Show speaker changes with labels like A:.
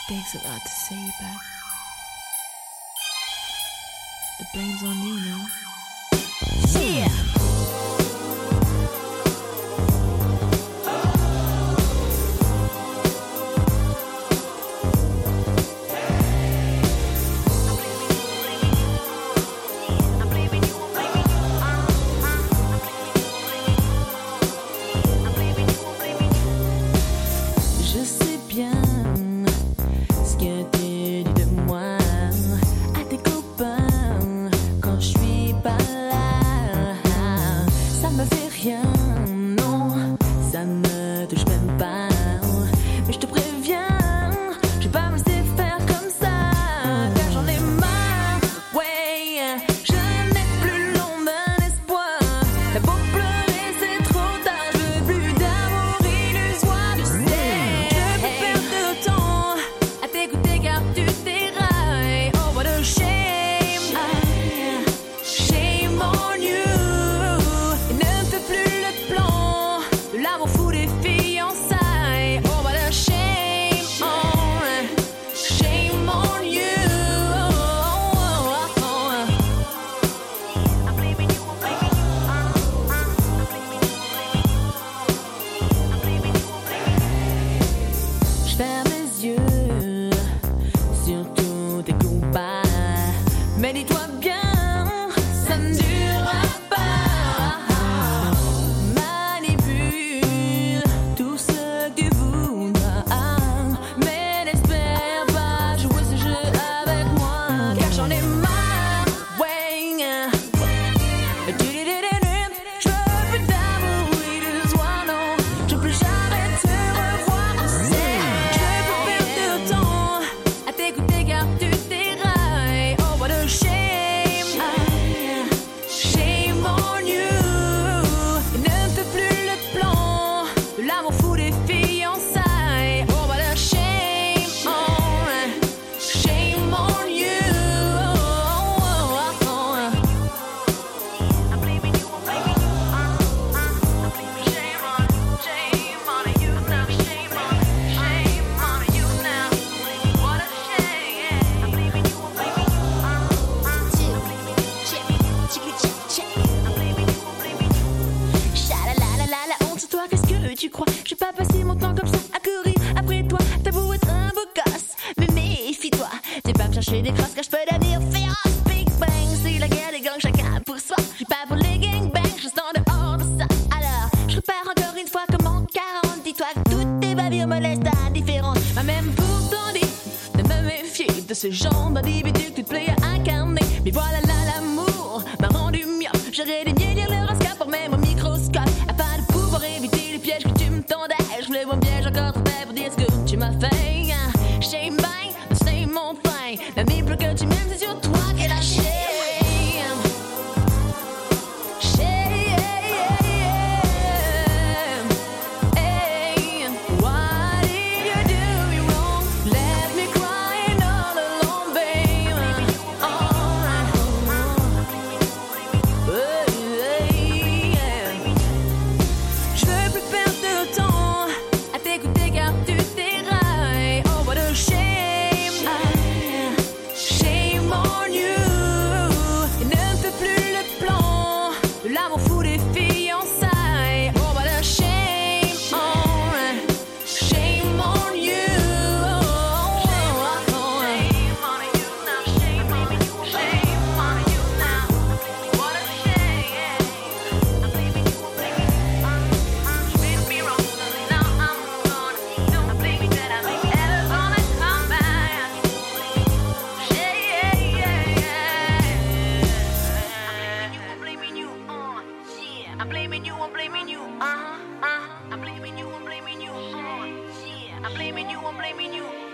A: Takes a lot to say you back. The blame's on you now. Yeah!
B: Ce genre d'individu que tu te plais à incarner. Mais voilà là, l'amour m'a rendu mieux. J'aurais des miens lire l'horoscope pour même au microscope. Afin de pouvoir éviter les pièges que tu me tendais. Je voulais voir un piège encore trop fait pour dire ce que tu m'as fait. Shame bang, c'est mon pain. La plus que tu m'aimes, c'est sur toi qu'elle a shame. I'm blaming you, I'm blaming you.